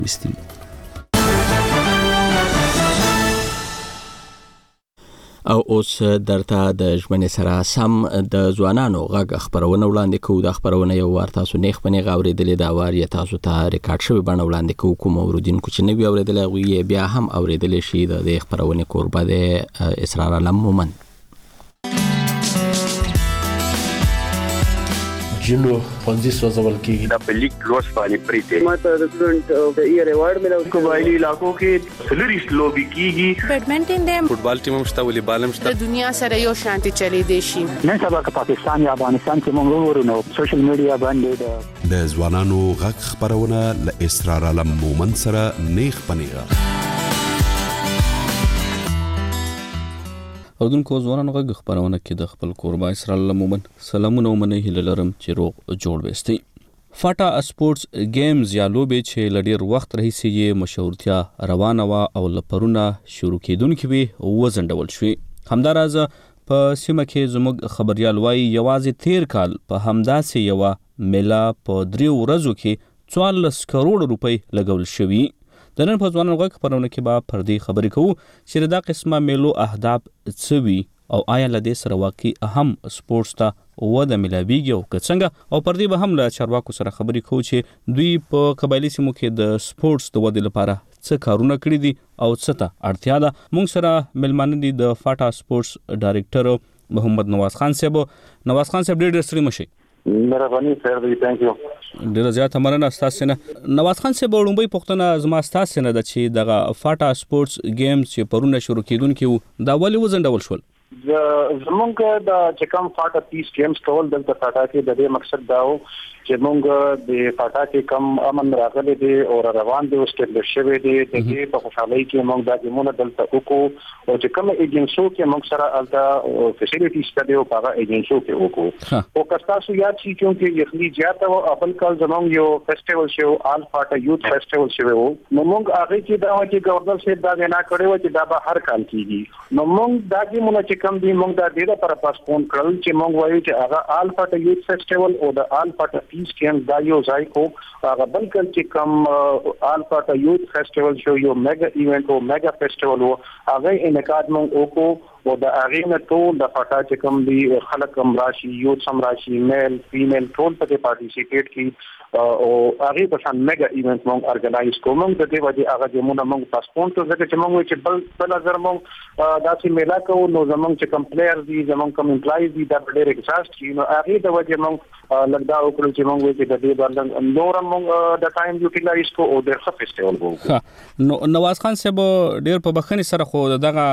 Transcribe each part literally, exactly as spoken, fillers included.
بستری. او اوس درته د ژمنې سره سم د ځوانانو غږ خبرونه وړاندې کوو. د خبرونه یو وار تاسو نیخ پنې غوړېدلې دا وار یا تاسو ته ریکارډ شوی بڼه وړاندې کوو. کوم اوریدونکو چې نوی اورېدلی هغوی بیا هم اورېدلی شي. د دې خبرونې کوربه د اسرار علم مومن. جنو پنځه سوځول کېږي د پلیک لوس باندې پریته ماته د سټوډنټ د ایئر ایوارډ ملو. قبایلی علاقو کې سلریست لوبي کیږي. بیډمنټن دی، فوټبال ټیم هم شته، والیبال هم شته. د دنیا سره یو شانتي چلی دی شي. نن سبا که پاکستان یا افغانستان کې موږ ورونو سوشل میډیا باندې د ځوانانو غږ خبرونه ل اسرار علم مومن سره نیخ پنیغه. اردوونکو ځوانانو غږ خبرونه کې د خپل کوربه اسرار علم مومن سلامونه ومنئ. هیله لرم چې روغ جوړ وستئ. فاټا سپورتس گیمز یا لوبې چې ل ډېر وخت راهیسې یې مشهورتیا روانه وه او له پرونه شروع کېدونکې وې وځنډول شوې. همداراز په سیمه کې زموږ خبریال وایي یوازې تیر کال په همداسې یوه میله په دریو ورځو کې څوارلس کروړ روپۍ لګول شوي. د نن په ځوانانو غږ خبرونه کې به پر دې خبرې کوو چې دا قسمه میلو اهداف څه وي او آیا له دې سره واقعي اهم سپورټس ته وده میلاویږي او که څنګه. او پر دې به هم له چارواکو سره خبرې کوو چې دوی په قبایلي سیمو کې د سپورټس د ودې لپاره څه کارونه کړي دي او څه ته اړتیا ده. موږ سره میلمانه دي د فاټا سپورټس ډایرکټر محمد نواز خان صاحب. نواز خان صاحب ډېر ډېر ستړي مشئ. مهرباني سر دی. ثانک یو. ډیره زیاته مننه ستاسو نه. نواز خان صاحب لومړی پوښتنه زما ستاسو نه ده چې دغه فاټا سپورټس گیمز چې پرونه شروع کېدونکي وو دا ولې وځنډول شول؟ زمونږ د چې کوم فاټا پیس گیمز کول دلته فاټا کې د دې مقصد دا و چې مونږ د فاټا کې کم امن راغلي دي او روان دي او سټیبل شوی دي. د دې په خوشحالۍ کې مونږ د ګیمونو دلته وکړو او چې کوم ایجنسو کې مونږ سره الته فیسیلیټیز کړي او هغه ایجنسو کې وکړو. او کستاسو یاد شي چې یخني زیاته او خپل کال زمونږ یو فیسټیوال شو آل فاټا یوث فیسټیوال شو نو مونږ هغه کې دا چې گورنر صاحب دا وینا کړې و چې دا به هر کال کیږي. نو مونږ دا ګیمونه چې کوم دي مونږ دا ډیره پر پاسپون کړل چې مونږ وایو چې هغه آل فاټا یوث فیسټیوال او د آل فاټا پیس کې دا یو ځای کو هغه بلکل چې کوم آل فاټا یوث فیسټیوال شو یو میگا ایونت او میگا فیسټیوال او هغه انعقاد مونږ وکړو او د هغه نه ټول د فاټا چې کوم دي خلک هم راشي یوث هم راشي میل فیمیل ټول پکې پارټیسیپیټ کی او هغه په شان میگا ایونت مونږ ارګنایز کوم. د دې وجه هغه ګیمونه مونږ پاسپون ته ځکه چې مونږ چې بل بل نظر مونږ داسې میلا کوو نو زمونږ چې کوم پلیئر دي زمونږ کوم امپلایز دي دا ډېر ایگزاست کی نو هغه د وجه مونږ لګدا وکړو چې مونږ چې د دې باندې نور مونږ د ټایم یوټیلایز کو او د ښه فیسټیوال وو. نو نواز خان صاحب ډېر په بخښنې سره خو دغه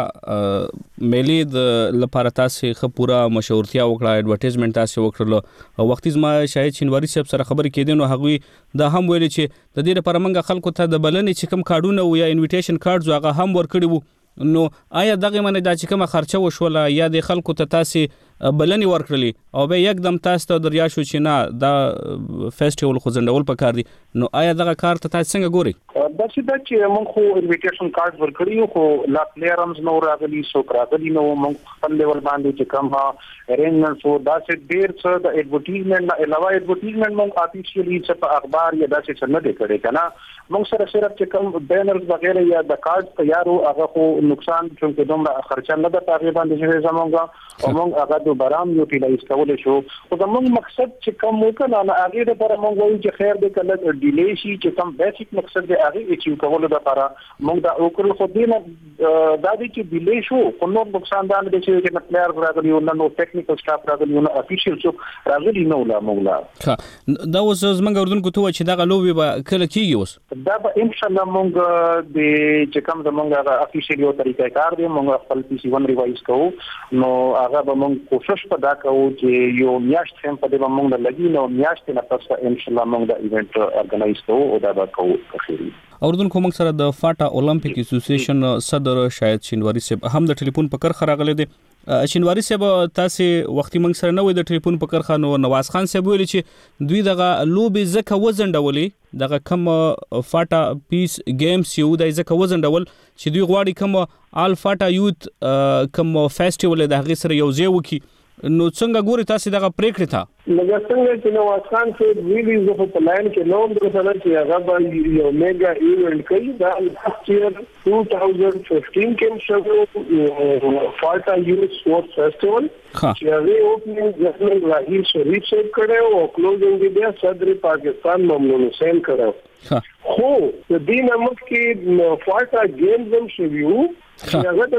میلې د لپاره تاسو خه پورا مشهورتیا وکړه ایڈورټایزمنټ تاسو وکړلو. وختي زما شاهد شینواری صاحب سره خبرې کېدې نو هغه دا هم ویل چې د دې لپاره موږ خلکو ته د بلنې چې کوم کارډونه او یا انویټیشن کارډز هغه هم ورکړي وو. نو آیا دغه منه دا چې کومه خرچه وشوله یا د خلکو ته تاسو بلنې ورکړلې او به یکدم تاسو ته دریا شو چې نه دا فیسټیوال خو ځنډول پکار دي نو آیا دغه کار ته تاسو څنګه ګوري؟ دا چې دا چې موږ خو انویټیشن کارت ورکړیو خو لا پلیئرز نو راغلي سو راغلي نو موږ خپل لیول باندې چې کوم ارینجمنټ سو دا چې ډیر څه د ایڈورټایزمنټ نه علاوه ایڈورټایزمنټ موږ افیشیلی څه په اخبار یا داسې څه نه دی کړی کنه. موږ سره صرف چې کوم بینرز وغیرہ یا د کارت تیارو هغه خو نقصان چې دومره خرچه نه ده تقریبا د شوی زمونږه او موږ هغه دوباره هم یوټیلایز کولای شو. او زموږ مقصد چې کوم وکړه نه هغه د پر موږ وایو چې خیر دې کله ډیلی شي چې کوم بیسیک مقصد دی هغه اچیو کولو لپاره موږ دا وکړل. خو دې نه دا دې چې ډیلی شو خو نو نقصان دا نه دي چې نه پلیئر راغلی او نه ټیکنیکل سټاف راغلی او نه افیشیل څوک راغلی نو لا موږ لا دا اوس زمونږ اردوونکو ته چې دا لوبي به کله کیږي اوس دا به ان شاء الله موږ د چې کوم زمونږ افیشیل یو طریقې کار دی موږ خپل پی سی ون ریوایز کوو نو هغه به موږ کوشش په دا کوو چې یو میاشت هم په دې باندې موږ لګي نو میاشت نه پس ان شاء الله موږ دا ایونت ارګنایز کوو او دا به کوو اخیری. اردوونکو موږ سره د فاټا اولمپیک اسوسییشن صدر شاهد شینواری صاحب هم د ټلیفون په کرخه راغلی دی. شینواری صاحب تاسو وختي موږ سره نه وای د ټلیفون په کرخه نو نواز خان صاحب ویل چې دوی دغه لوبې زکه وزنډولې دغه کم فاټا پیس گیمز یو د زکه وزنډول چې دوی غواړي کم آل فاټا یوث کم فیسټیوال د هغه سره یو ځای وکي نو څنګه ګوري تاسو دغه پریکړه ته لکه څنګه چې نواز خان صاحب ویلي زه په پلان کې نوم درسره چې هغه به یو میگا ایونت کوي دا لاست ایئر two thousand fifteen کې شوه فالټا یوث سپورټس فیسټیوال چې هغه اوپننګ جسمن راهیل شریف صاحب کړو او کلوزینګ بیا صدر پاکستان ممنون حسین کړو خو د دې نمک کې فالټا گیمز هم شویو چې هغه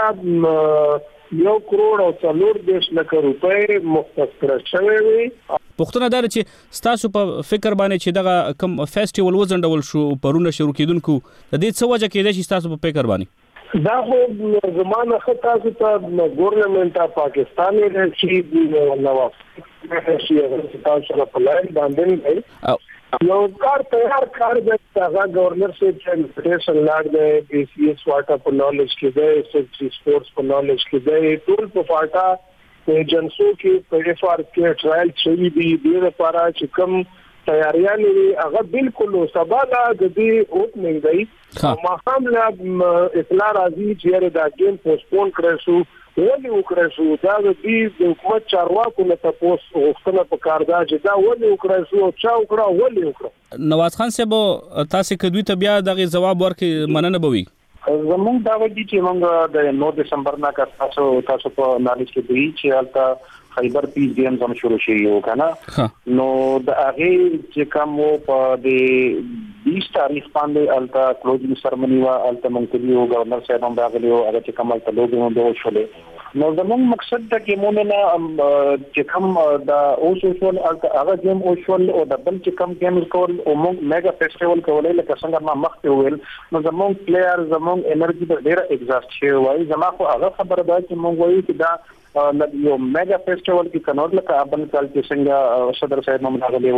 لپاره یو کروڑ او څلور دېرش لک روپۍ مختص کړل شوی وي. پوښتنه دا چې ستاسو په فکر باندې چې دغه کوم فیسټیوال وزنډول شو پرونه شروع کیدونکو د دې څه وجه کېدای شي ستاسو په فکر باندې دا خو زمانه خطا ته ګورنمنت اف پاکستان یې چې نواز شي هغه تاسو سره په لای باندې یو کار تیار کار دی هغه گورنر سے انویټیشن لاګ دی بي سي اس واټا په نالج کې دی سیکټري سپورټس په نالج کې دی ټول په فاټا په ایجنسو کې په اف ار کې ټرایل شوی دی د لپاره چې کوم تیاریاں هغه بالکل سبا لا د دې اوپننګ دی ما هم لا اطلاع راځي چې دا ګیم پوسټپون کړی شو ولې وکړای شو دا د دې د حکومت چارواکو له تاسو غوښتنه پکار ده چې دا ولې وکړای شو چا وکړه ولې وکړه. نواز خان صاحب تاسو کدوې ته بیا دغه جواب ورکړي مننه بوي زمونږ دا وایي چې موږ د نو دسمبر نه کا تاسو تاسو په نالج کې دی چې البته خیبر پیس گیمز هم شروع شي یو کنه نو د هغه چې کوم په د بیس تاریخ باندې البته کلوزینګ سرمنی وا البته منتلیو گورنر صاحب هم راغلیو هغه چې کوم البته لوګو هم دوه شولې نو زموږ مقصد دا کې مونږ نه چې کوم دا اوس اوسول هغه گیم اوسول او د بل چې کوم گیم کول او موږ میگا فیسټیوال کولای لکه څنګه ما مخکې ویل نو زموږ پلیئر زموږ انرژي په ډیره ایگزاست شي وای زما خو هغه خبره ده چې موږ وایو چې دا یو میگا فیسټیوال کې کنور لکه ابل کال کې څنګه صدر صاحب هم راغلی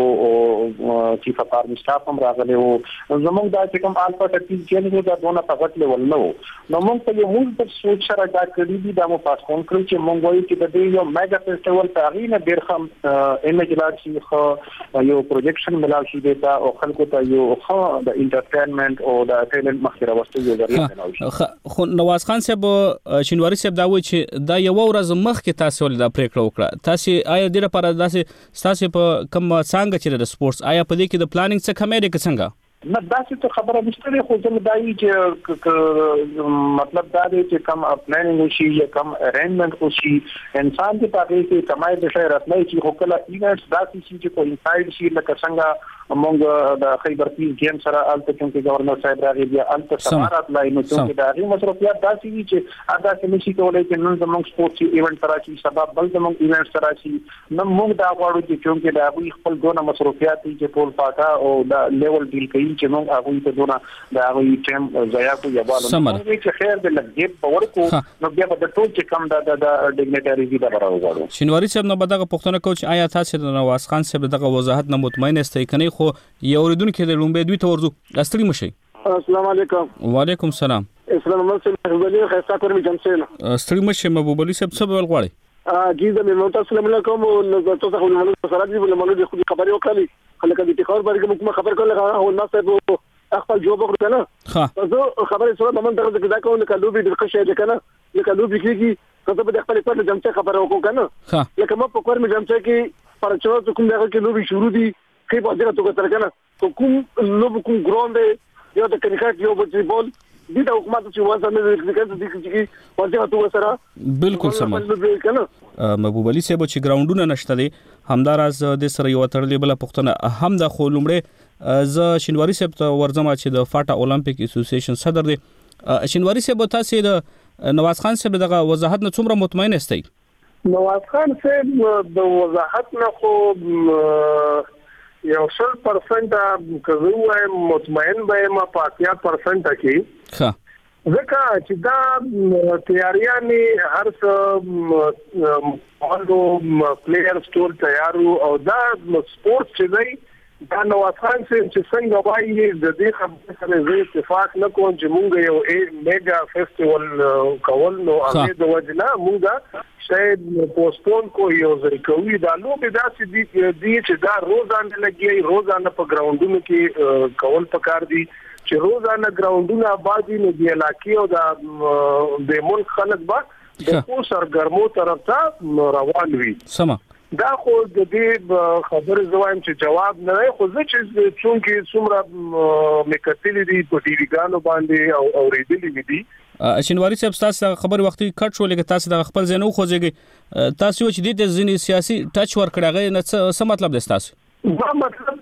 او چیف اف آرمی سټاف هم راغلی او زموږ دا چې کوم الفا ټاکټیک چې دا دونه فقط لیول نو نو موږ په یو موږ په سوچ سره دا کړی دي دا مو پاس کون کړی چې موږ وایو چې د دې یو میگا فیسټیوال تاریخ نه ډیر خام ایمیج لاچی خو یو پروجیکشن ملاوي شي دا او خلکو ته یو خو د انټرټینمنت او د ټیلنت مخکره واستو یو ذریعہ ملاوي خو نواز خان صاحب شینواری صاحب دا وایي چې دا یو ورځ مخکې تاسو ول دا پریکړه وکړه تاسو آیا د لپاره داسې تاسو په کوم څنګه چې د سپورتس آیا په دې کې د پلانینګ څخه مې د څنګه نه داسې ته خبره نشته خو زموږ دایي چې مطلب دا دی چې کم پلانینګ وشي یا کم ارینجمنت وشي انسان کې پاره کې کمای د شهر راتلای چې خو کله ایونټس داسې شي چې کوئی سایډ شي لکه څنګه موږ د خیبر پیس گیم سره الته چې گورنر صاحب راغی بیا الته سمارات لای نو چې دا غي مصرفيات داسې دي چې ادا کې نشي کولای چې نن زموږ سپورتس ایونت تراشي سبب بل زموږ ایونت تراشي نو موږ دا غواړو چې چې دا غوي خپل دونه مصرفيات دي چې ټول پاکا او دا لیول ډیل کوي چې موږ هغه ته دونه دا غوي ټیم ضایع کوي یا بالو نو چې خیر د لګیب پاور کو نو بیا به ټول چې کم دا د ډیګنیټری دي دا راوړو. شینواری صاحب نو بدغه پښتنه کوچ آیا تاسو د نواز خان صاحب دغه وضاحت نه مطمئن استئ کني خو یو ورېدونکو د لومبه دوی ته ورزو استری مشي. السلام علیکم. وعلیکم السلام. اسلام الله محبوب خیستا کورمي جمسینا. استری مشي محبوب علي صاحب څه ول غواړي؟ ا جیزه مې مو تاسو علیکم او تاسو خو له سره دي له مونږ د خو خبري وکړي خلک د تخور باندې کوم خبر کول هو الناس صاحب خپل جواب وکړه نه ها زه خبرې سره د من دغه ځکه دا کوم چې لوبي د قشه ده کنه لکه لوبي کېږي کله به خپل خپل جمع خبر وکړو کنه لکه ما په کور مې جمع کې پر چا کوم دغه کې لوبي شروع دي کې په ځای ته تر کنه کوم لوب کوم ګراوند یو د کرکټ یو فوټبال دي د حکومت چې وځه مې کرکټ دي چې په ځای ته سره بالکل سم محبوب علي صاحب چې ګراوندونه نشته دي همداراز د سره یو تړلې بل پښتنه هم د خو لومړی ز شینواری صاحب ته ورځم چې د فاټا اولمپیک اسوسییشن صدر دی شینواری صاحب تاسو د نواز خان صاحب دغه وضاحت نه څومره مطمئن استئ؟ نواز خان صاحب د وضاحت نه خو یو سل پرسنٹ کوي مطمئن به ما پاتیا پرسنٹ کې ها ځکه چې دا تیاریانه هر څه مالو پلیئر سټور تیارو او دا سپورت چې دی دا نواز خان چې څنګه وایي د دې خبرې سره زه اتفاق نه کوم چې مونږ یو میگا فیسټیوال کول نو هغه د وجنا مونږ شاید پوسټپون کو یو ځای کوي دا نو به داسې دي چې دا روزانه لګي روزانه په ګراوندونو کې کول پکار دي چې روزانه ګراوندونه آبادی نه دی علاقې او د د ملک خلک با د خو سرګرمو طرف ته روان وي. سم دا خو د دې خبر زوایم چې جواب نه وي، خو زه چې څونکه څومره میکتلې دي په ټي وی ګانو باندې او اوریدلې دي. شینواری صاحب تاسو خبر وختي کټ شو لکه تاسو د خپل ځنو خوځيږي تاسو چې د دې ځینی سیاسي ټچ ور کړغه نه څه مطلب دی تاسو؟ دا مطلب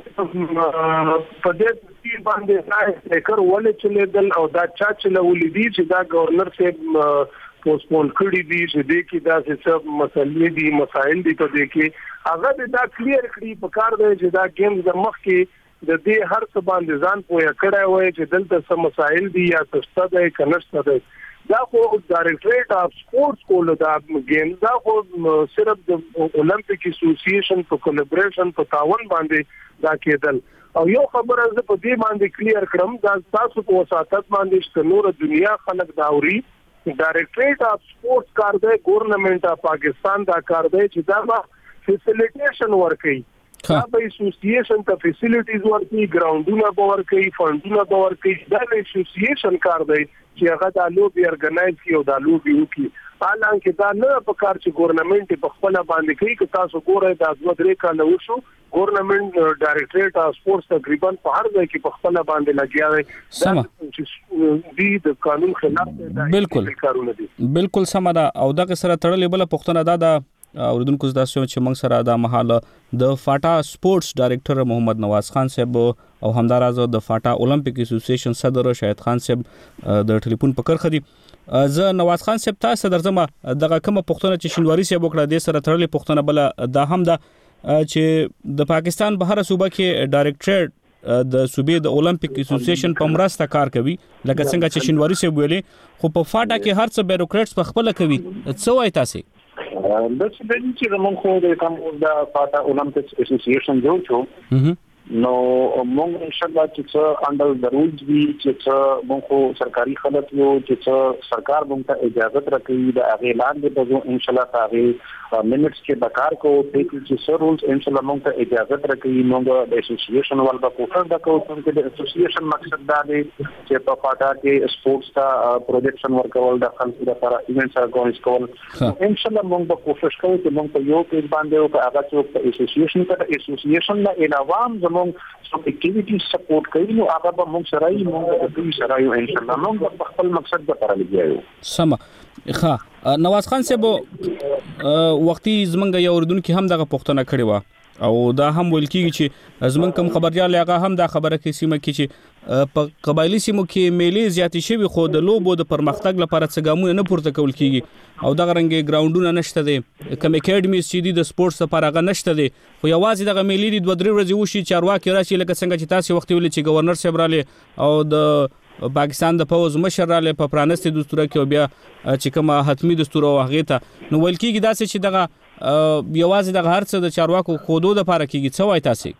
په دې چې باندې راځي کر ولې چې دل او دا چا چې ولې دي چې دا گورنر صاحب پوسټپون کړی دي چې دې کې دا څه مسلې دي مسائل دي ته دې کې هغه دا کلیر کړی په کار دی چې دا گیم د مخ کې د دې هر څه باندې ځان پوهه کړی وای چې دلته څه مسائل دي یا څه ده کنهشته ده. دا خو ډایریکټریټ اف سپورتس کول دا گیم دا خو صرف د اولمپیک اسوسییشن په کولیبریشن په تعاون باندې دا کېدل. او یو خبره زه په دې باندې کلیر کړم دا تاسو په وساتت باندې چې نور دنیا خلک داوري ډایریکټریټ اف سپورتس کار دی، ګورنمنت اف پاکستان دا کار دی چې دا فیسیلیټیشن ورکړي. دا به اسوسییشن ته فیسیلیټیز ورکړي، ګراوندونه به ورکړي، فندونه به ورکړي. دا د اسوسییشن کار دی چې هغه د لوبي ارګنایز کړي او د لوبي وکړي. حالانکه دا نه په کار چې ګورنمنت په خپل باندې کوي. که تاسو ګورئ دا دوه درې کال وشو ګورنمنت ډایریکټریټ اف سپورتس تقریبا په هر ځای کې په خپل باندې لګیا دی چې دې د قانون خلاف دی. بالکل بالکل سم ده. او دا سره تړلې بل پښتنه دا د اوریدونکو تاسو چې موږ سره د محاله د فاټا سپورتس ډایریکټر محمد نواز خان صاحب او همدارازه د فاټا اولمپیک اسوسییشن صدر شاهد خان صاحب د ټلیفون په کرخه دي. زه نواز خان صاحب تاسو درځم دغه کومه پښتنه چې شینواری صاحب وکړه د سره تړلې پښتنه بل دا هم ده چې د پاکستان بهر صوبه کې ډایریکټر د صوبې د اولمپیک اسوسییشن په مرسته کار کوي لکه څنګه چې شینواری صاحب ویلي، خو په فاټا کې هر څه بیروکریټس په خپل کوي. څه وایي تاسو؟ د څه د چې موږ خو د کوم د فاټا اولمپیک اسوسییشن جوړ شو نو موږ ان شاء الله چې څه انډر د رولز وی چې څه موږ سرکاري خلک یو چې څه سرکار موږ ته اجازه راکړي د اعلان د بزو ان شاء الله هغه منټس کې بکار کو ټیک چې څه رولز ان شاء الله موږ ته اجازه راکړي. موږ د اسوسییشن ول په کوټه د کوو چې د اسوسییشن مقصد دا دی چې په فاټا کې سپورتس ته پروجیکشن ورکول د خلکو لپاره ایونټس اورګنایز کول ان شاء الله موږ به کوشش کوو چې موږ په یو پیج باندې او په هغه چې په اسوسییشن کې اسوسییشن نه علاوه سو اکټیویټي سپورټ کوي نو هغه به موږ سره یې موږ د دې سره یو ان شاء الله موږ په خپل مقصد لپاره لګیایو. سم ښه نواز خان صاحب وختي زمونږ یو اردوونکو هم دغه پوښتنه کړې و او دا هم ویل کیږي چې زمونږ کوم خبريال هغه هم دا خبره کوي سیمه کې چې په قبایلی سیمو کې میلې زیاتې شوي خو د لوبو د پرمختګ لپاره څه ګامونه نه پورته کول کیږي او دغه رنګ ګراوندونه نشته دي، کوم اکیډمیز چې دي د سپورتس لپاره هغه نشته دي. خو یوازې دغه میلې د دوه درې ورځې وشي چارواکي راشي لکه څنګه چې تاسو وخت ویل چې گورنر صاحب رااله او د پاکستان د فوز مشر رااله په پرانستي دستور کې او بیا چې کومه حتمی دستور واغې ته نو ویل کیږي داسې چې دغه یوازې دغه هر څه د چارواکو خودو د لپاره کیږي. څه وایي تاسو؟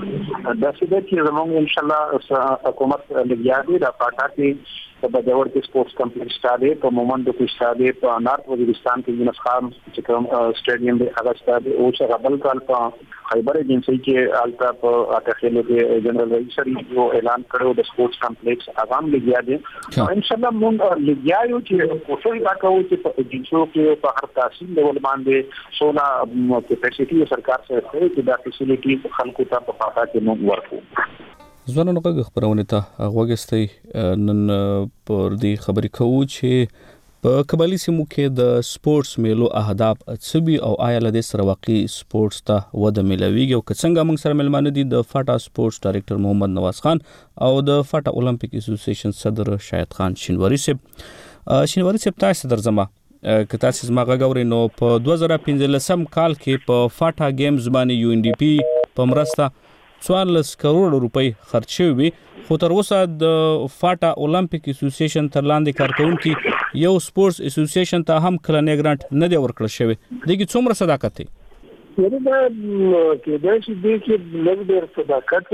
دا څه چې زموږ ان شاء الله حکومت لګیا دی د فاټا کې په بدور کې سپورتس کمپلیکس شته په مومند کې شته په نارت وزیرستان کې یونس خان چې کوم سټیډیم دی هغه شته او چې غبل کال په خیبر ایجنسی کې الټا په اټخیلو کې جنرال رئیس یو اعلان کړو د سپورتس کمپلیکس اغام لګیا دی. ان شاء الله موږ لګیا یو چې کوشش وکړو چې په ایجنسو کې په هر تحصیل ډول باندې سونا کیپاسټي سرکار سره کوي چې دا فیسیلیټي خلکو ته په پاتا کې موږ ورکو. ځوانانو غږ خبرونه ته غوږستئ. نن پر دې خبرې کوو چې په قبایلی سیمو کې د سپورتس میلو اهداف څه او آیا له دې سره واقعي سپورتس ته وده ملويږي او څنګه موږ سره ملمانه دي د فاټا سپورتس ډایریکټر محمد نواز خان او د فاټا اولمپیک اسوسییشن صدر شاهد خان شینواری صاحب. شینواری صاحب تاسو درځم که تاسو زما غږ اورئ نو په دوه زره پنځلسم کال کې په فاټا گیمز باندې یو ان ډي پی په مرسته څوارلس کروڑ روپۍ خرچ شوي خو تر اوسه د فاټا اولمپیک اسوسییشن تر لاندې کارکونکي یو سپورتس اسوسییشن ته هم کلنې ګرانټ نه دی ورکړل شوی. دغه څومره صداقت دی؟ یعنی دا کې دا چې د کې لږ ډېر صداقت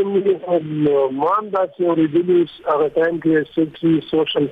مې مان دا چې اوریدلی هغه ټایم کې سیکټري سوشل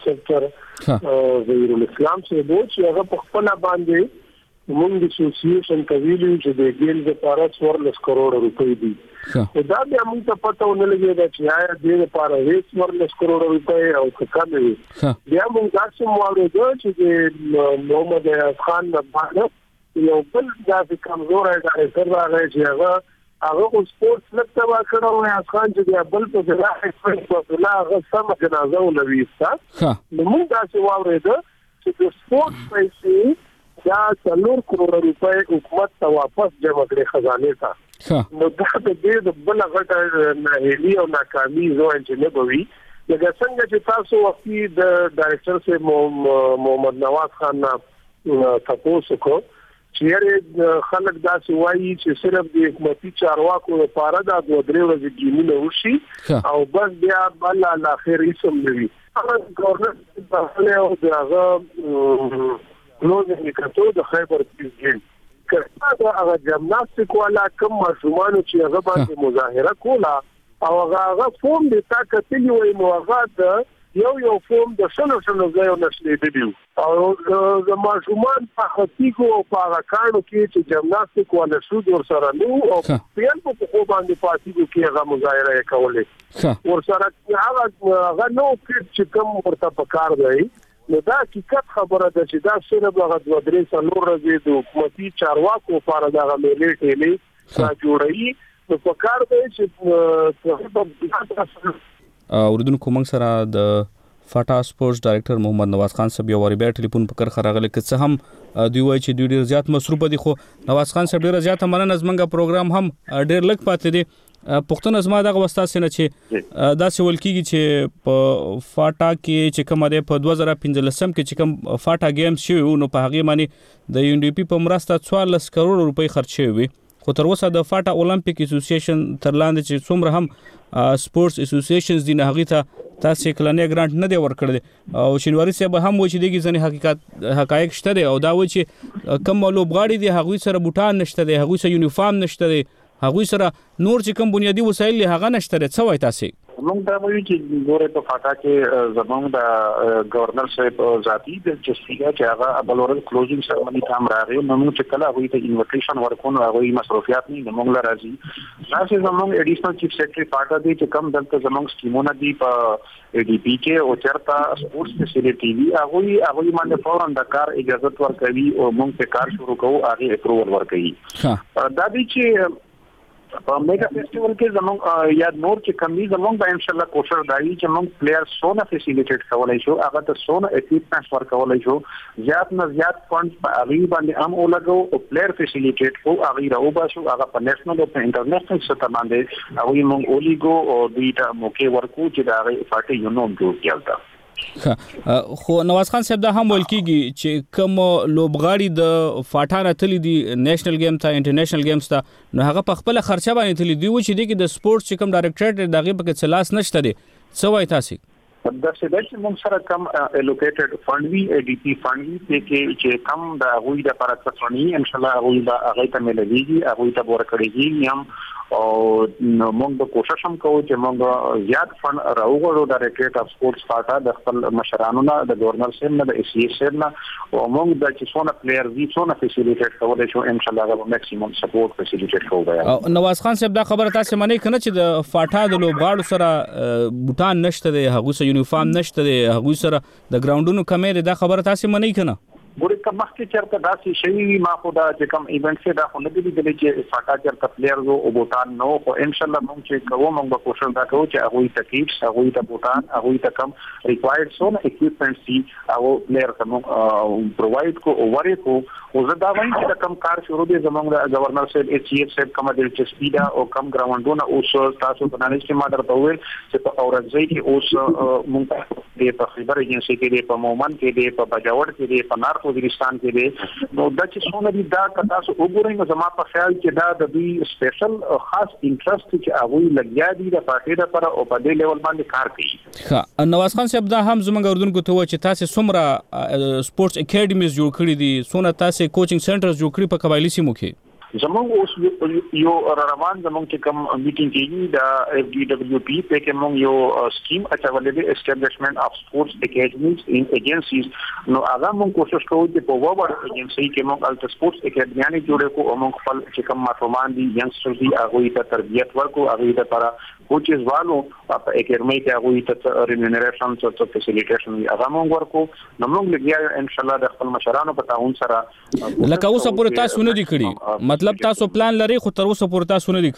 سېکټر زهیر الاسلام چې دوی چې هغه په خپل باندې موږ د اسوسییشن کوي چې د ګیل لپاره څوارلس کروڑ روپۍ دي دا بیا موږ ته پته ونه لګي چې آیا دې لپاره هیڅ ورلس کروڑ روپۍ او کم وي. بیا موږ تاسو موارد چې محمد خان باندې یو بل داسې کمزور ډایرکټر راغی چې هغه هغه سپورټس لکه وا کړو یا خان چې بل په ځای په لا هغه سم جنازه ولويستا. نو موږ تاسو واورید چې د سپورټ پیسې دا څلور کروڑ روپۍ حکومت ته واپس جمع کړي خزانه ته. نو دا د دې د بل غټه ناهیلي او ناکامي زوی چې نه بوي. لکه څنګه چې تاسو وختي د ډایرکټر سے محمد نواز خان تاسو کو چیرې خلک دا سوایي چې صرف د حکومتي چارواکو لپاره دا د درې ورځې ګیمونه وشي او بس بیا بل لا اخر اسم نوي. هغه ګورنر په او دغه نو د نکاتو د خیبر پیژن کړه دا هغه جمناستیک والا کوم ماشومان چې هغه باندې مظاهره کوله او هغه فوم د تا کتلی وای نو هغه یو یو فوم د شنو شنو ځایو نشلې دی او د ماشومان په حقیقو او په کارو کې چې جمناستیک والا شو ور سره نو او پیل په خو باندې پاتې کې هغه مظاهره کوله ور سره هغه هغه نو چې کوم ورته پکار دی. نو دا حقیقت خبره ده چې دا صرف هغه د درې څلور ورځې د حکومتي چارواکو لپاره دا غلې ټېلې را جوړي. نو په کار دی چې اوردونکو موږ سره د فاټا سپورټس ډایرکټر محمد نواز خان صاحب یو وری بیا ټلیفون په کر خراغله که څه هم دوی وایي چې دوی ډیر زیات مصروف دي خو نواز خان صاحب ډیر زیات مننه زمونږ پروګرام هم ډیر لږ پاتې دي. پښتون ازما دغه وستاسه نه چې دا سوال کیږي چې په فاټا کې چې کوم د په دوه زره پنځلسم کې چې کوم فاټا گیمز شوی نو په هغه باندې د یو ډي پی په مرسته څوارلس کروڑ روپۍ خرچ شوی خو تر اوسه د فاټا اولمپیک اسوسییشن تر لاندې چې څومره هم سپورټس اسوسییشنز دي نه هغه ته تاسو کلنې ګرانټ نه دی ورکړل او شینواری صاحب هم و چې دغه ځنې حقیقت حقایق شته او دا و چې کم لوبغاړي دي هغه سره بوټان نشته دي هغه سره یونیفارم نشته دي هغه سره نور چې کوم بنیادی وسایل هغه نشته څه وای تاسو موږ دا وایو چې ګوره په فاټا کې زموږ د گورنر صاحب ذاتی د جسټیګا چې هغه بلورل کلوزینګ سرمنی تام راغی نو موږ چې کله هغه ته انویټیشن ورکونه هغه مصروفیات نه موږ لا راځي تاسو زموږ اډیشنل چیف سیکریټری فاټا دی چې کم دلته زموږ سکیمونه دی په ای ډي پی کې او چرتا سپورټس فیسیلیټي وی هغه هغه باندې فورن د کار اجازه ورکوي او موږ په کار شروع کوو هغه اپروول ورکوي. دا دی چې په میگا فیسټیوال کې زموږ یا نور چې کمی زموږ به ان شاء الله کوشش دایي چې موږ پلیئر سونه فیسیلیټیټ کولای شو هغه ته سونه اکوپمنټس ورکولای شو زیات نه زیات فند په هغه باندې هم ولګو او پلیئر فیسیلیټیټ کو هغه راو باسو هغه په نېشنل او په انټرنیشنل سطح باندې هغه موږ اولیګو او دیټا موکي ورکو چې دا هغه فاټي یو نوم جوړ کړل. خو نواز خان صاحب دا هم ویل کیږي چې کوم لوبغاړي د فاټا تللی دي نېشنل گیم ته انټرنیشنل گیمز ته نو هغه په خپل خرچه باندې تللی دی و چې دغه د سپورټس چې کوم ډایرکټریټ دغه په کې څلاس نشته دي څه وای تاسو دا څه چې موږ سره کم الوکیټډ فند وی ای ډي پی فند وی چې چې کم د غوي د لپاره څه ان شاء الله غوي د هغه ته ملويږي هغه ته ورکړيږي هم او موږ به کوشش هم کوو چې موږ زیات فند راوغړو ډایرکټریټ اف سپورټس فاټا د خپل مشرانو نه د گورنر سیم نه د ای سی اس نه او موږ د چې څونه پلیئر دي څونه فیسیلیټیټ کولای شو ان شاء الله به میکسیمم سپورټ فیسیلیټیټ کوو. او نواز خان صاحب دا خبره تاسو منئ کنه چې د فاټا د لوبغاړو سره بوټان نشته دي هغه سره یونیفارم نشته دي هغه سره د ګراوندونو کمې دا خبره تاسو منئ کنه ګورې کوم مخکې چرته داسې شي ما خو دا چې کوم ایونت څه دا خو نه دي لیدلې چې فاټا چرته پلیئر وو او بوټان نو خو ان شاء الله موږ چې کوو موږ به کوشش دا کوو چې هغه ته کیټس هغه ته بوټان هغه ته کم ریکوایرډ سو نه اکوپمنټس سي هغه پلیئر ته موږ پرووایډ کو او ورکو او زه دا وایم چې کوم کار شروع دي زموږ د گورنر صاحب ایچ ای اف صاحب کوم د چسپیدا او کم ګراوندونه اوس تاسو بنانه چې ما درته وویل چې په اورنګزای کې اوس موږ په خبر ایجنسی کې په مومن کې په بجاوړ کې په نارت وزیرستان کې نو دا چې څونه دي دا تاسو وګورئ نو زما په خیال کې دا د دوی سپیشل خاص انټرست چې هغه لګیا دي د پارټي لپاره او په دې لیول باندې کار کوي. ښه نواز خان صاحب دا هم زموږ اردوونکو ته و چې تاسو څومره سپورټس اکیډمیز جوړ کړی دي څونه تاسو کوچینګ سنټرز جوړ کړی په قبایلی سیمو کې زموږ اوس یو روان زموږ چې کوم میټینګ کیږي د اف ډي دبليو پی په کې موږ یو سکیم اچولې ده اسټابلیشمنت اف سپورتس اکیډمیز ان ایجنسیز نو هغه موږ کوشش کوو چې په وور ایجنسی کې موږ الټ سپورتس اکیډمیانې جوړې کو او موږ خپل چې کوم ماشومان دي ینګسټر دي هغه ته تربیت ورکو هغه ته لپاره کوچز والو په اکیډمي کې هغه ته ریمونریشن او فیسیلیټیشن هغه موږ ورکو نو موږ لګیا ان شاء الله د خپل مشرانو په تعاون سره لکه اوسه پورې تاسو نه دي کړی مطلب تاسو پلان لري خو تر اوسه پورې تاسو نه دي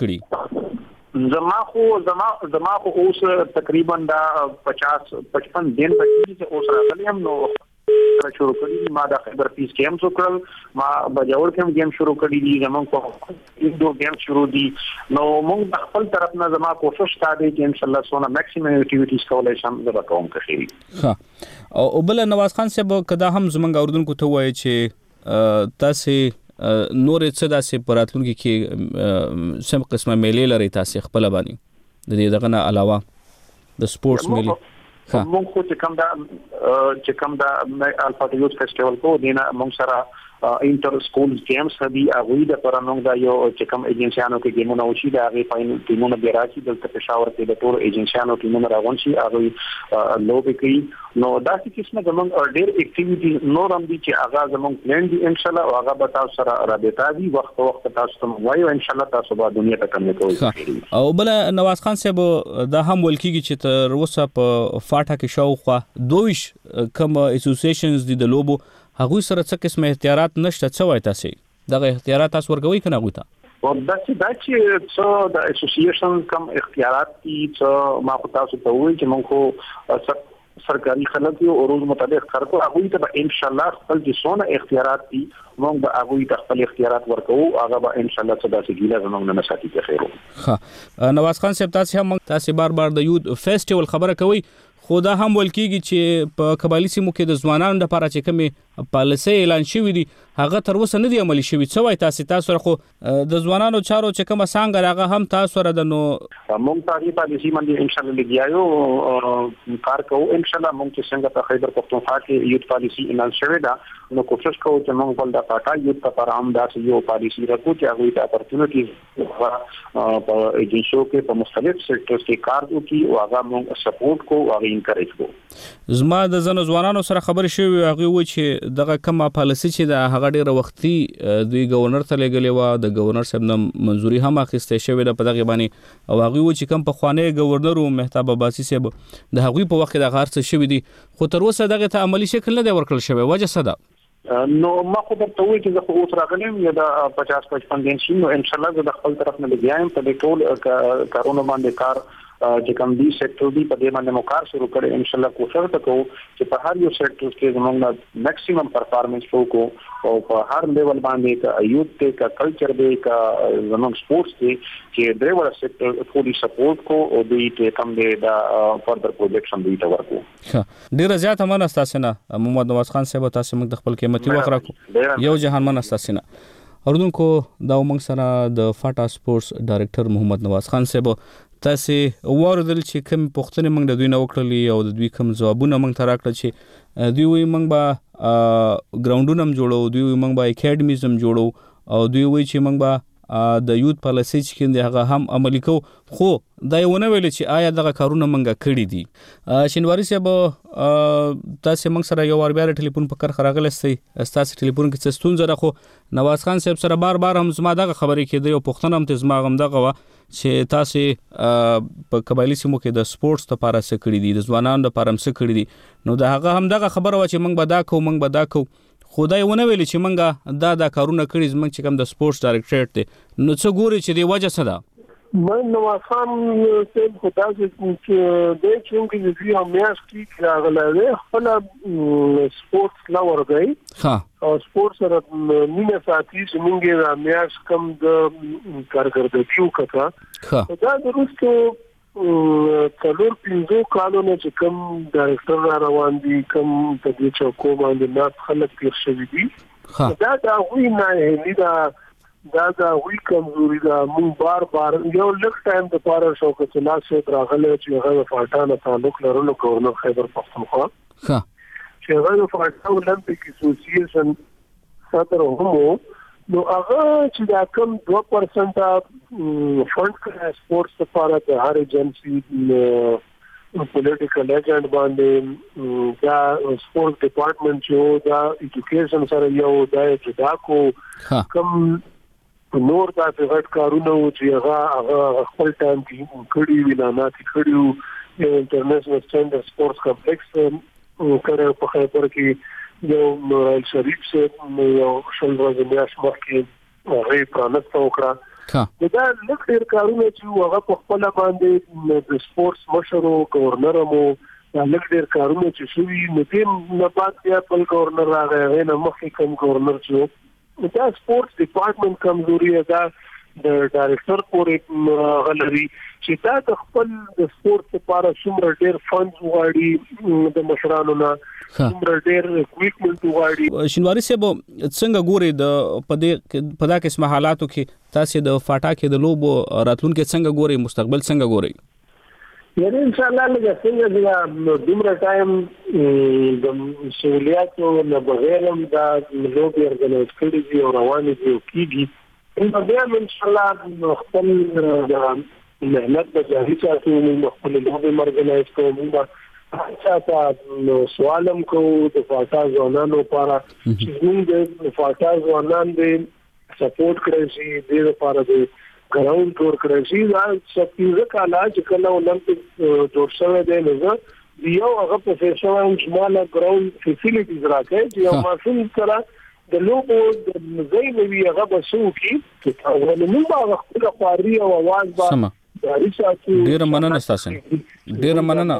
کړی زما خو زما زما خو اوس تقریبا دا پچاس پچپن دن بچی چې اوس راغلی هم نو شروع کړی ما د خبر پیس گیم وکړل ما بجاور کوم گیم شروع کړی دي زمون په انډور گیم شروع دي نو موږ خپل طرف نه زما کوشش تا دي چې ان شاء الله سونه میکسیمم اکټیویټیز کولای شم زما کوم کوي ها او بل نواز خان صاحب کدا هم زمونږ اردوونکو ته وایي چې تاسو نور څه داسې پراتلونکو کې سم قسمه میلې لري تاسو خپل باندې د دې دغه نه علاوه د سپورتس میلې موږ خو چې کوم دا چې کوم دا الفا یوث فیسټیوال کو دینه موږ سره انټر سکول گیمز هدي هغه د پرانونګ دا یو چې کوم ایجنسیانو کې ګیمونه وشي دا هغه پاین ټیمونه به راځي دلته پېښور کې د ټول ایجنسیانو ټیمونه راغون شي هغه لوبي کوي نو دا چې کیسه زمونږ ډېر اکټیویټي نور هم دي چې هغه زمونږ پلان دي ان شاء الله هغه به تاسو سره رابطه دي وخت وخت تاسو ته وایو ان شاء الله تاسو به دنیا ته کوم کوي او بل نواز خان صاحب دا هم ولکیږي چې تر اوسه په فاټا کې شاوخوا دویش کوم اسوسییشنز دي د لوبو هغه سره څه قسم اختیارات نشته څه وای تاسو دغه اختیارات تاسو ورګوي کنه غوته او دا چې دا چې څو د اسوسییشن کم اختیارات دي څو ما تاسو ته وایي چې موږ سرکاري خلک یو او روز مطابق خرڅو هغه ته ان شاء الله خپل د سونه اختیارات دي موږ به هغه ته خپل اختیارات ورکو هغه به ان شاء الله څه داسې ګیله زموږ نه ساتي ته خیرو ها نواز خان صاحب تاسو هم تاسو بار بار د یوث فیسټیوال خبره کوي خو دا هم ولکیږي چې په قبایلی سیمو کې د ځوانانو لپاره چې کومه پالیسي اعلان شوې دي هغه تر اوسه نه دی عملي شوی څه وای تاسو تاسو خو د ځوانانو چارو چې کومه څنګه هغه هم تاسو سره د نو موږ تاسو پالیسي باندې ان شاء الله لګیاو کار کوو ان شاء الله موږ چې څنګه په خیبر پختونخوا کې یوث پالیسي اعلان شوې ده نو کوشش کوو چې موږ بل د پاټا یوث لپاره هم داسې یو پالیسي راکو چې هغه ته اپورتونټیز په ایجنسیو کې په مختلف سېکټرز کې کار وکړي او هغه موږ سپورټ کوو او انکریج کوو زما د زنو ځوانانو سره خبرې شوې هغه و چې دغه کومه پالیسي چې د هغه ډیره وختي دوی گورنر ته لګلې و د گورنر صاحب نم منځوري هم اخیستې شوې ده په دغه باندې او هغه و چې کوم په خوانه گورنر او مهتاب عباسي صاحب د هغه په وخت د غارڅ شوې دي خو تر اوسه دغه ته عملی شکل نه دی ورکړل شوی وجه څه ده نو ما خو درته وایي چې زه اوس راغلم یا د پچاس پچپن دن شي نو ان شاء الله زه د خپل طرف نه لګیایم په ټول کارونه باندې کار چې کوم دي سېکټر دی په دې باندې مو کار شروع کړي ان شاء الله کوشش وکړو چې په هر یو سېکټر کې زموږ میکسیمم پرفارمنس وکړو او په هر لیول باندې کا یوث ته کا کلچر دی کا زموږ سپورتس دی چې درې وړ سېکټر فولي سپورټ کو او دوی ته کوم دی دا فردر پروجیکشن دی تا ورکو ډیر زیات هم نستاسنه محمد نواز خان صاحب تاسو موږ د خپل قیمتي وخت راکو یو جهان من نستاسنه اردوونکو دا موږ سره د فاټا سپورتس ډایریکټر محمد نواز خان صاحب تاسو وردل چې کوم پوښتنه موږ د دوی نه وکړلې او د دوی کوم ځوابونه موږ ته راکړل چې دوی وي موږ به ګراوندونه هم جوړو دوی وي موږ به اکیډمیز هم جوړو او دوی وي چې موږ به د یوث پالیسي چې هغه هم عملي کو خو دا یو نه ویل چې آیا دغه کارونه منګه کړی دي شینواری صاحب تاسو موږ سره یو ور بیا ټلیفون په کار خراغلستي تاسو ټلیفون کې څه ستونزه راخو نواز خان صاحب سره بار بار هم زما دغه خبرې کې دی او پښتنه هم ته زما غم دغه وا چې تاسو په قبایلی سیمو کې د سپورتس لپاره څه کړی دي د ځوانانو لپاره څه کړی دي نو دا هغه هم دغه خبره و چې موږ به دا کوو موږ به دا کوو خدای ونه ویل چې موږ دا دا کارونه کړی زموږ چې کوم د سپورتس ډایریکټریټ دی نو څه ګوري چې دی وجه څه ده من نواز خان صاحب خدا چې د چونګي د ویو میاش کې راغلی دی خپل سپورتس لا ورغی ها او سپورتس سره مینه ساتي چې موږ را میاش کم د کارګردګیو کړه دا درسته څلور پنځه کالونه چې کوم ډایریکټر را روان دي کوم په دې چوکو باندې نه خلک تیر شوي دي دا دا وی نه لیدا دا دا وی کمزوري دا مون بار بار یو لږ ټایم د پاره شو چې ناسه راغله چې هغه فاټانه تعلق لرلو گورنر خیبر پختونخوا ها چې هغه فاټا اولمپیک اسوسییشن صدر هم نو هغه چې دا کم دوه پرسنټ فند کړی سپورتس لپاره د هر ایجنسی پولیټیکل ایجنټ باندې دا سپورت ډپارټمنټ چې دا ایجوکیشن سره یو دا جدا کو کم نور دا غټ کارونه و چې هغه هغه خپل ټایم کې کړي وی نه نه کړي یو انټرنیشنل سټانډرډ سپورتس کمپلیکس کړه په خبر کې یو رایل شریف سره یو شل ورځې میاش مخکې هغه پرانست وکړه دا لکه ډیر کارونه چې هغه په خپل باندې د سپورتس مشرو گورنر مو لکه ډیر کارونه چې شوی نو دې نه بعد بیا خپل گورنر راغی نه مخکې کوم گورنر چې دا سپورتس ډپارټمنټ کمزوري ده د ډایریکټر پورې غلري چې دا د خپل د سپورت لپاره څومره ډیر فند وغواړي د مشرانو نه څومره ډیر اکوپمنټ وغواړي. شینواری صاحب څنګه ګوري د پدې په دا قسمه حالاتو کې تاسو د فاټا کې د لوبو راتلونکو څنګه ګوري مستقبل څنګه ګوري؟ یعنی ان شاء الله لږ څنګه د دومره ټایم د سہولیاتو نه بغیر هم دا لوبي ارګنایز کړي دي او روانې دي او کیږي نو بیا ان شاء الله خپل د مهنت د جاري ساتو موږ خپل لوبي ارګنایز کوو موږ چاته سوالم کو د فاټا ځوانانو لپاره چې موږ د فاټا ځوانان دې سپورټ کړی شي د لپاره د ګراوند جوړ کړی شي دا څه کاله چې کله اولمپیک جوړ شوی دی نو یو هغه پروفیشنل جماله ګراوند فیسیلیټیز راکړي چې یو ماشوم سره د لوبو د ځای نوی هغه بسو کې چې ولنو هغه خپل قواري او आवाज با ډیر مننه تاسو ډیر مننه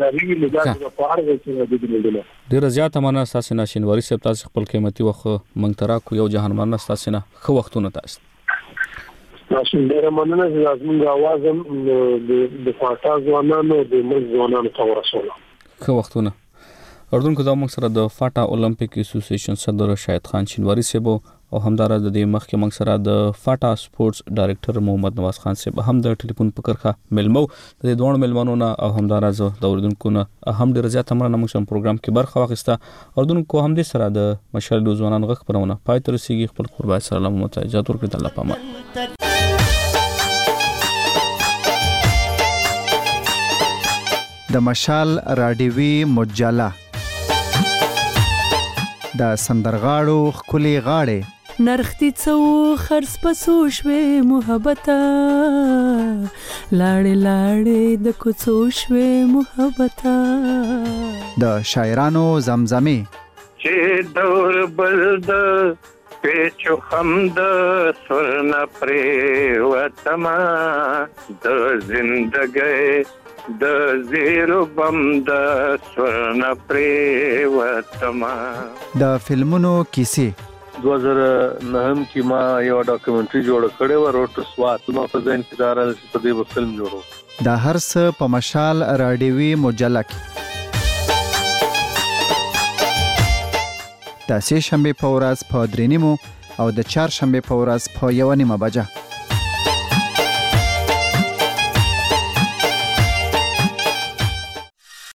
ډیر زیات مننه تاسو نه شینواری صاحب تاسو خپل قیمتي وخت مونږ ترا کو یو جهان مننه تاسو نه خو وختونه تاسو تاسو ډیر مننه چې زموږ आवाज هم د فاټا ځوانانو د موږ ځوانانو ته ورسوله خو وختونه اردن کو دا موږ سره د فاټا اولمپیک اسوسییشن صدر شاهد خان شینواری صاحب او همدارا د دې مخکې موږ سره د فاټا سپورتس ډایریکټر محمد نواز خان صاحب هم د ټلیفون په کرخه ملمو د دوه ملمنو نه او همدارا زه د اردوونکو نه هم ډیر زیات امر نه موږ په پروګرام کې برخه واخیسته اردوونکو هم دې سره د مشال ځوانان غږ پرونه پای تر سیږي خپل قربان سلام مت اجازه ورکړه الله پامه د مشال رادیوي مجله د سندرغاړو خولي غاړې نرختی څو خرڅ پسو شوي محبته لاړې لاړې د کوڅو شوي محبته د شاعرانو زمزمه چې دور بلد پیچو خمد سرنا پرې وتما د زندګۍ د زیرو بم د سورنا پرې وتما د فلمونو کیسې دو هزار نهم کې ما یو ډاکومنټري جوړ کړی و روټ سوات نو په ځین کې دارل چې په دې فلم جوړو د هر څه په مشال رادیوي مجله کې د سه شنبه په ورځ په درې نیمو او د چهار شنبه په ورځ په یو نیمه بجه